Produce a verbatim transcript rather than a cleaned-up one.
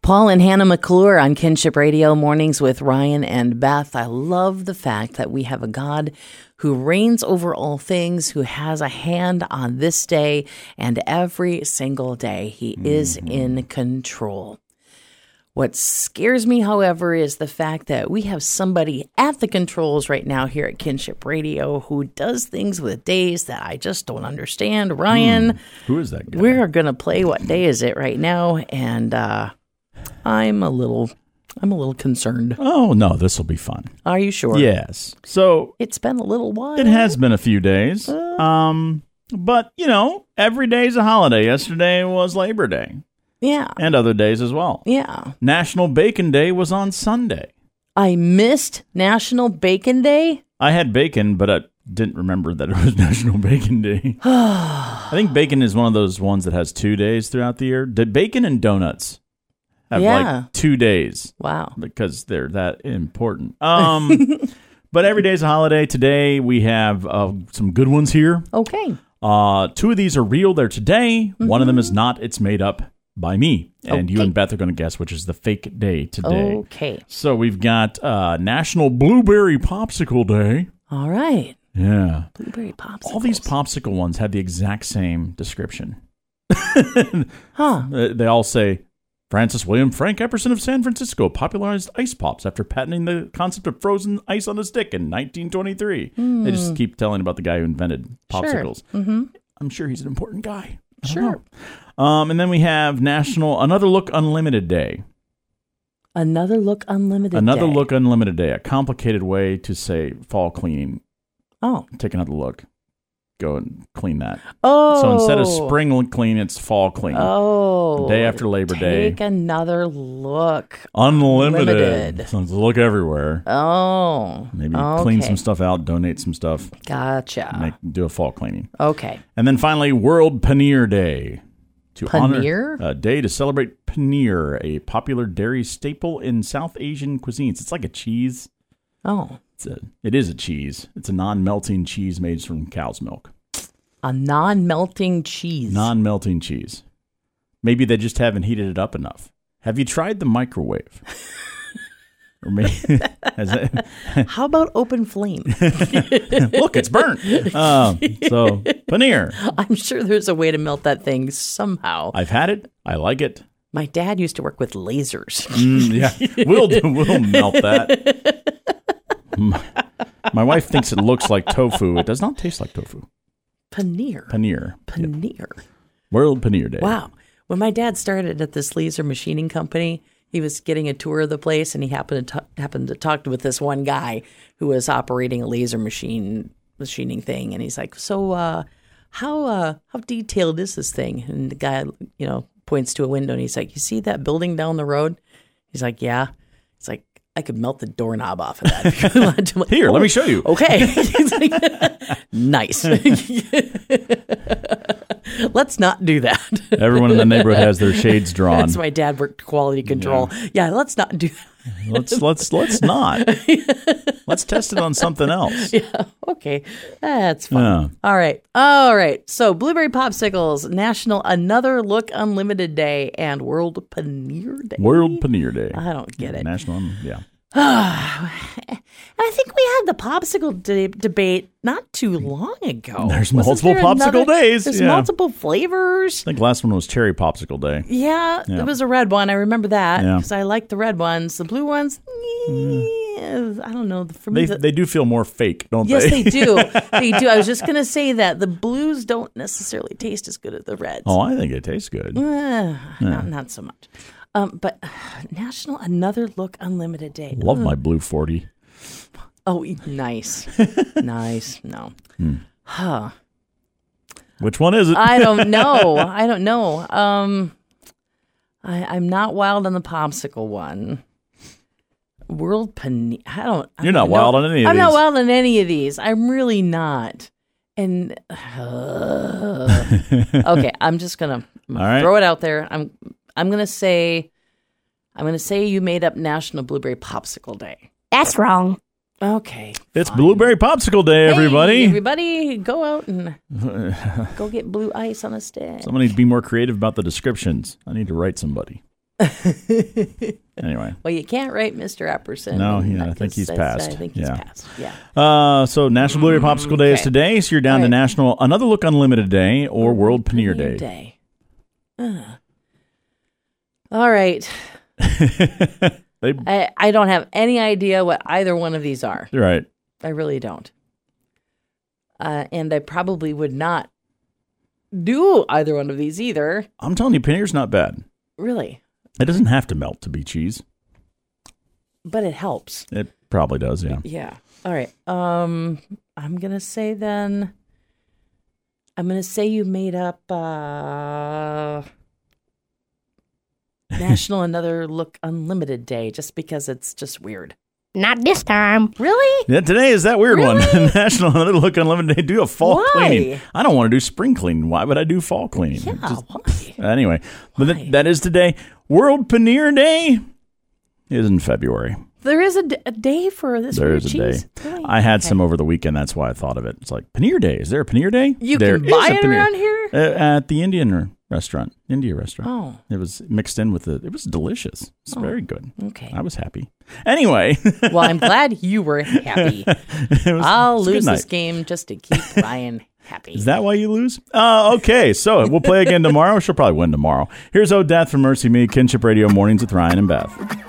Paul and Hannah McClure on Kinship Radio, Mornings with Ryan and Beth. I love the fact that we have a God who reigns over all things, who has a hand on this day and every single day. He mm-hmm. is in control. What scares me, however, is the fact that we have somebody at the controls right now here at Kinship Radio who does things with days that I just don't understand. Ryan, mm. who is that guy? We're going to play What Day Is It right now, and uh, I'm a little, I'm a little concerned. Oh no, this will be fun. Are you sure? Yes. So it's been a little while. It has been a few days. Uh, um, but you know, every day's a holiday. Yesterday was Labor Day. Yeah. And other days as well. Yeah. National Bacon Day was on Sunday. I missed National Bacon Day? I had bacon, but I didn't remember that it was National Bacon Day. I think bacon is one of those ones that has two days throughout the year. Did bacon and donuts have yeah. like two days? Wow. Because they're that important. Um, but every day's a holiday. Today we have uh, some good ones here. Okay. Uh, two of these are real. They're today. Mm-hmm. One of them is not. It's made up by me, and okay. you and Beth are going to guess which is the fake day today. Okay. So we've got uh, National Blueberry Popsicle Day. All right. Yeah. Blueberry popsicles. All these popsicle ones have the exact same description. Huh. They all say, Francis William Frank Epperson of San Francisco popularized ice pops after patenting the concept of frozen ice on a stick in nineteen twenty-three. Mm. They just keep telling about the guy who invented popsicles. Sure. Mm-hmm. I'm sure he's an important guy. Sure. Um, and then we have National Another Look Unlimited Day. Another Look Unlimited Another Day. Another Look Unlimited Day. A complicated way to say fall cleaning. Oh. Take another look. Go and clean that. Oh. So instead of spring clean, it's fall clean. Oh. The day after Labor take Day. Take another look. Unlimited. Unlimited. So look everywhere. Oh. Maybe okay. clean some stuff out, donate some stuff. Gotcha. Make, do a fall cleaning. Okay. And then finally, World Paneer Day. To Paneer? honor a day to celebrate paneer, a popular dairy staple in South Asian cuisines. It's like a cheese. Oh. It's a, it is a cheese. It's a non-melting cheese made from cow's milk. A non-melting cheese. Non-melting cheese. Maybe they just haven't heated it up enough. Have you tried the microwave? Or maybe, has it, how about open flame? Look, it's burnt. Uh, so, paneer. I'm sure there's a way to melt that thing somehow. I've had it. I like it. My dad used to work with lasers. Mm, yeah, we'll we'll melt that. My, my wife thinks it looks like tofu. It does not taste like tofu. Paneer. Paneer. Paneer. Yep. World Paneer Day. Wow. When my dad started at this laser machining company, he was getting a tour of the place, and he happened to t- happened to talk with this one guy who was operating a laser machine machining thing, and he's like, "So, uh, how uh, how detailed is this thing?" And the guy, you know, points to a window, and he's like, "You see that building down the road?" He's like, "Yeah." It's like, I could melt the doorknob off of that. Like, here, oh, let me show you. Okay. Nice. Let's not do that. Everyone in the neighborhood has their shades drawn. That's my dad worked quality control. Yeah, yeah let's not do that. Let's let's let's not. Let's test it on something else. Yeah. Okay. That's fun. Yeah. All right. All right. So Blueberry Popsicles, National Another Look Unlimited Day, and World Paneer Day. World Paneer Day. I don't get it. National, yeah. I think we had the popsicle de- debate not too long ago. There's Wasn't multiple there popsicle another, days. There's yeah. multiple flavors. I think last one was cherry popsicle day. Yeah, yeah. it was a red one. I remember that Yeah. because I like the red ones. The blue ones, Mm. I don't know. For me, They the, they do feel more fake, don't yes, they? they do. They do. I was just gonna say that the blues don't necessarily taste as good as the reds. Oh, I think it tastes good. Uh, Yeah. not, not so much. Um, but uh, National Another Look Unlimited Day. Love Ugh. my blue forty. Oh, nice, nice. No, Hmm. huh? Which one is it? I don't know. I don't know. Um, I, I'm not wild on the popsicle one. World Paneer. I don't. I You're don't not know. wild on any of I'm these. not wild on any of these. I'm really not. And uh, okay, I'm just gonna, I'm gonna All right. throw it out there. I'm I'm gonna say, I'm gonna say you made up National Blueberry Popsicle Day. That's wrong. Okay, It's fine. Blueberry Popsicle Day, everybody. Hey, everybody, go out and go get blue ice on a stick. Someone needs to be more creative about the descriptions. I need to write somebody. Anyway. Well, you can't write Mister Epperson. No, yeah, I think he's passed. I think he's yeah. passed. Yeah. Uh, so National Blueberry Popsicle Day is okay. today. So you're down All to right. National Another Look Unlimited Day or World Paneer Day. Day. Uh. All right. they, I, I don't have any idea what either one of these are. You're right. I really don't. Uh, and I probably would not do either one of these either. I'm telling you, paneer's not bad. Really. It doesn't have to melt to be cheese. But it helps. It probably does, yeah. Yeah. All right. Um, I'm going to say then, I'm going to say you made up uh, National Another Look Unlimited Day just because it's just weird. Not this time. Really? Yeah, today is that weird Really? one. National Another Look Unlimited Day. Do a fall Why? cleaning. I don't want to do spring cleaning. Why would I do fall cleaning? Yeah, Just- why? Anyway, but Why? th- that is today. World Paneer Day is in February. There is a, d- a day for this There weird is a cheese. day. Really? I had Okay. some over the weekend. That's why I thought of it. It's like Paneer Day. Is there a Paneer Day? You There can is buy a it paneer. around here? Uh, at the Indian restaurant, India restaurant. Oh, It was mixed in with the. It was delicious. It's Oh. very good. okay. I was happy. Anyway, Well, I'm glad you were happy. it was, I'll it was a good lose this night. game just to keep Ryan happy. Is that why you lose? Uh, okay, so we'll play again tomorrow. She'll probably win tomorrow. Here's Oh Death from Mercy Me, Kinship Radio Mornings with Ryan and Beth.